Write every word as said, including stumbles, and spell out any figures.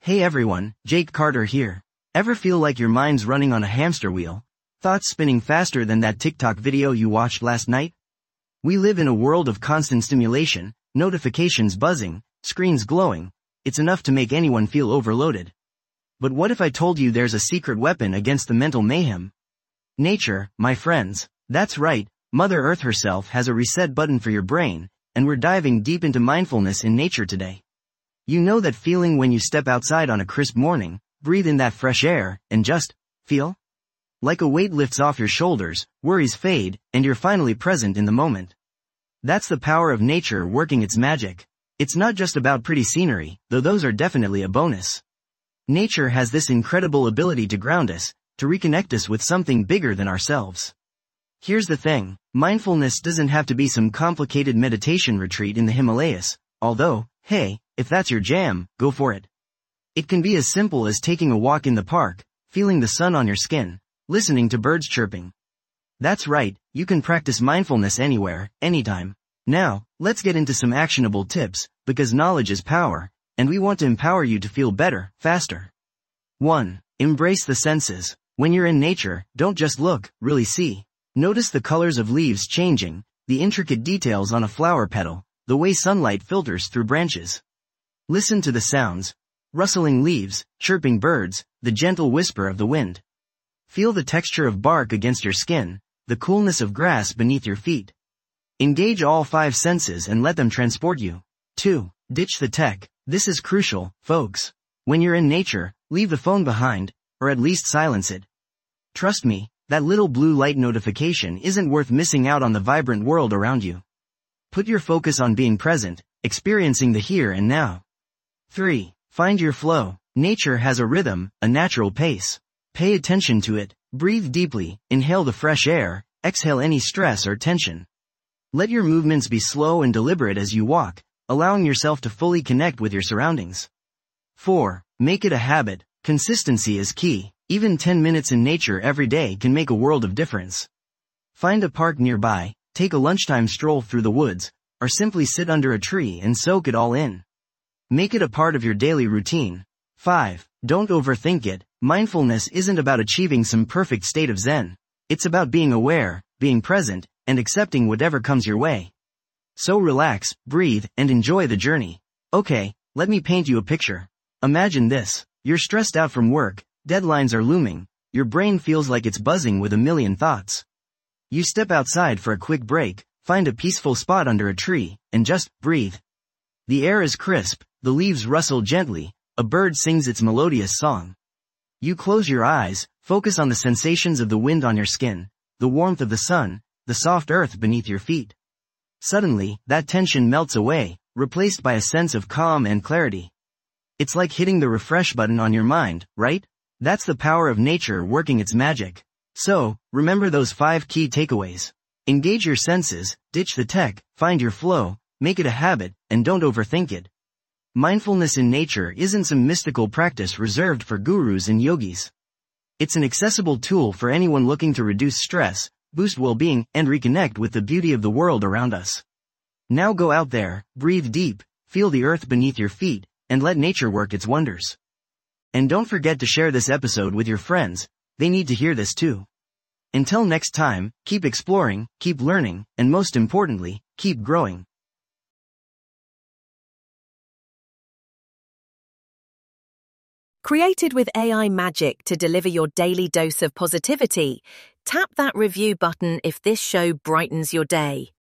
Hey everyone, Jake Carter here. Ever feel like your mind's running on a hamster wheel? Thoughts spinning faster than that TikTok video you watched last night? We live in a world of constant stimulation, notifications buzzing, screens glowing. It's enough to make anyone feel overloaded. But what if I told you there's a secret weapon against the mental mayhem? Nature, my friends. That's right, Mother Earth herself has a reset button for your brain, and we're diving deep into mindfulness in nature today. You know that feeling when you step outside on a crisp morning, breathe in that fresh air, and just feel? Like a weight lifts off your shoulders, worries fade, and you're finally present in the moment. That's the power of nature working its magic. It's not just about pretty scenery, though those are definitely a bonus. Nature has this incredible ability to ground us, to reconnect us with something bigger than ourselves. Here's the thing, mindfulness doesn't have to be some complicated meditation retreat in the Himalayas, although, hey, if that's your jam, go for it. It can be as simple as taking a walk in the park, feeling the sun on your skin, listening to birds chirping. That's right, you can practice mindfulness anywhere, anytime. Now, let's get into some actionable tips, because knowledge is power, and we want to empower you to feel better, faster. one. Embrace the senses. When you're in nature, don't just look, really see. Notice the colors of leaves changing, the intricate details on a flower petal, the way sunlight filters through branches. Listen to the sounds, rustling leaves, chirping birds, the gentle whisper of the wind. Feel the texture of bark against your skin, the coolness of grass beneath your feet. Engage all five senses and let them transport you. two. Ditch the tech. This is crucial, folks. When you're in nature, leave the phone behind, or at least silence it. Trust me, that little blue light notification isn't worth missing out on the vibrant world around you. Put your focus on being present, experiencing the here and now. three. Find your flow. Nature has a rhythm, a natural pace. Pay attention to it, breathe deeply, inhale the fresh air, exhale any stress or tension. Let your movements be slow and deliberate as you walk, allowing yourself to fully connect with your surroundings. four. Make it a habit. Consistency is key. Even ten minutes in nature every day can make a world of difference. Find a park nearby, take a lunchtime stroll through the woods, or simply sit under a tree and soak it all in. Make it a part of your daily routine. five. Don't overthink it. Mindfulness isn't about achieving some perfect state of zen. It's about being aware, being present, and accepting whatever comes your way. So relax, breathe, and enjoy the journey. Okay, let me paint you a picture. Imagine this. You're stressed out from work, deadlines are looming, your brain feels like it's buzzing with a million thoughts. You step outside for a quick break, find a peaceful spot under a tree, and just breathe. The air is crisp, the leaves rustle gently, a bird sings its melodious song. You close your eyes, focus on the sensations of the wind on your skin, the warmth of the sun, the soft earth beneath your feet. Suddenly, that tension melts away, replaced by a sense of calm and clarity. It's like hitting the refresh button on your mind, right? That's the power of nature working its magic. So, remember those five key takeaways. Engage your senses, ditch the tech, find your flow, make it a habit, and don't overthink it. Mindfulness in nature isn't some mystical practice reserved for gurus and yogis. It's an accessible tool for anyone looking to reduce stress, boost well-being, and reconnect with the beauty of the world around us. Now go out there, breathe deep, feel the earth beneath your feet, and let nature work its wonders. And don't forget to share this episode with your friends, they need to hear this too. Until next time, keep exploring, keep learning, and most importantly, keep growing. Created with A I magic to deliver your daily dose of positivity, tap that review button if this show brightens your day.